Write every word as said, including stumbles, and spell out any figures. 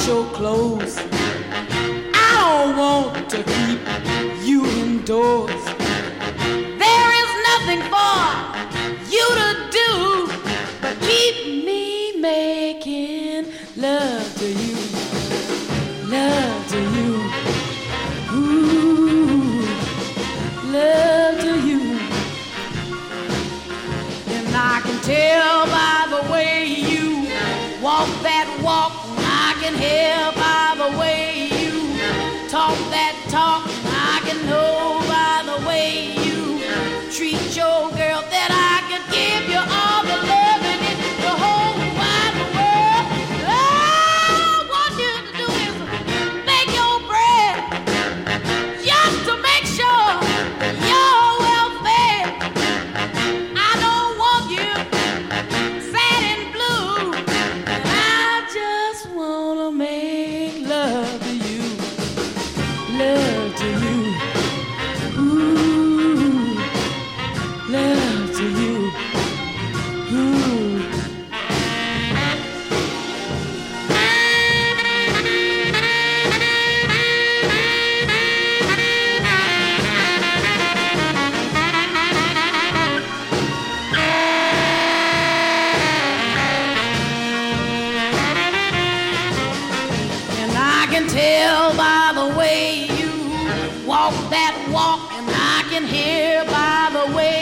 wash your clothes. I don't want to keep you indoors. There is nothing for you to do but keep me making love to you, love to you, ooh, love to you. And I can tell by the way you walk that walk, I can hear by the way you talk that talk, I can know by the way you treat your girl that I could give you all the love in it, the whole wide world. All I want you to do is make your bread just to make sure you're well fed. I don't want you sad and blue, and I just wanna make love to you, love to you, ooh, love to you, ooh. And I can tell by the way you walk that walk, and I can hear by the way